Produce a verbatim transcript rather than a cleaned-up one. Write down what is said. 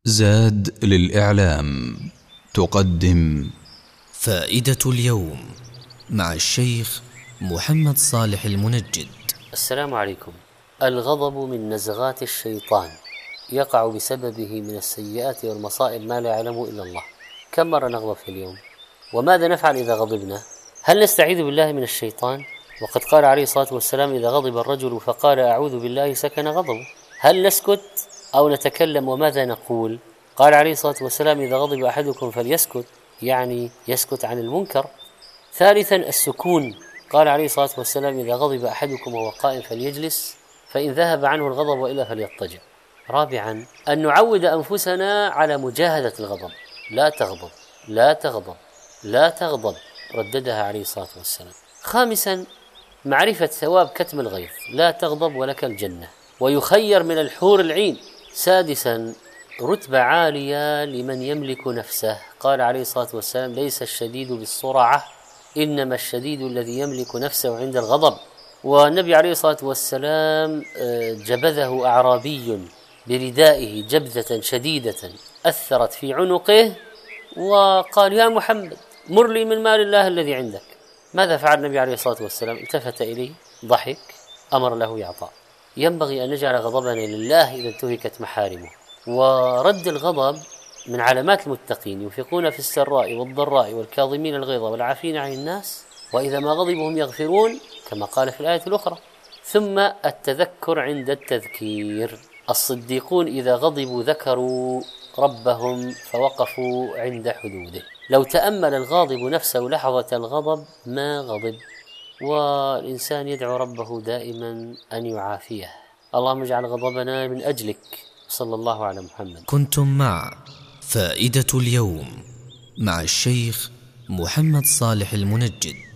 زاد للإعلام تقدم فائدة اليوم مع الشيخ محمد صالح المنجد. السلام عليكم. الغضب من نزغات الشيطان يقع بسببه من السيئات والمصائب ما لا يعلمه إلا الله. كم مرة نغضب في اليوم؟ وماذا نفعل إذا غضبنا؟ هل نستعيذ بالله من الشيطان؟ وقد قال عليه الصلاة والسلام: إذا غضب الرجل فقال أعوذ بالله سكن غضبه. هل نسكت أو نتكلم وماذا نقول؟ قال عليه الصلاة والسلام: إذا غضب أحدكم فليسكت، يعني يسكت عن المنكر. ثالثا السكون، قال عليه الصلاة والسلام: إذا غضب أحدكم وهو قائم فليجلس، فإن ذهب عنه الغضب وإلا فليضطجع. رابعا أن نعود أنفسنا على مجاهدة الغضب. لا تغضب لا تغضب لا تغضب، رددها عليه الصلاة والسلام. خامسا معرفة ثواب كتم الغيظ. لا تغضب ولك الجنة، ويخير من الحور العين. سادسا رتبة عالية لمن يملك نفسه. قال عليه الصلاة والسلام: ليس الشديد بالسرعة، إنما الشديد الذي يملك نفسه عند الغضب. والنبي عليه الصلاة والسلام جبذه أعرابي بردائه جبذة شديدة أثرت في عنقه، وقال: يا محمد مر لي من مال الله الذي عندك. ماذا فعل النبي عليه الصلاة والسلام؟ التفت إليه، ضحك، أمر له يعطى. ينبغي أن نجعل غضبنا لله إذا انتهكت محارمه. ورد الغضب من علامات المتقين: ينفقون في السراء والضراء والكاظمين الغيظ والعافين عن الناس وإذا ما غضبوا هم يغفرون، كما قال في الآية الأخرى. ثم التذكر عند التذكير. الصديقون إذا غضبوا ذكروا ربهم فوقفوا عند حدوده. لو تأمل الغاضب نفسه لحظة الغضب ما غضب. والإنسان يدعو ربه دائما أن يعافيه. اللهم اجعل غضبنا من أجلك. صلى الله على محمد. كنتم مع فائدة اليوم مع الشيخ محمد صالح المنجد.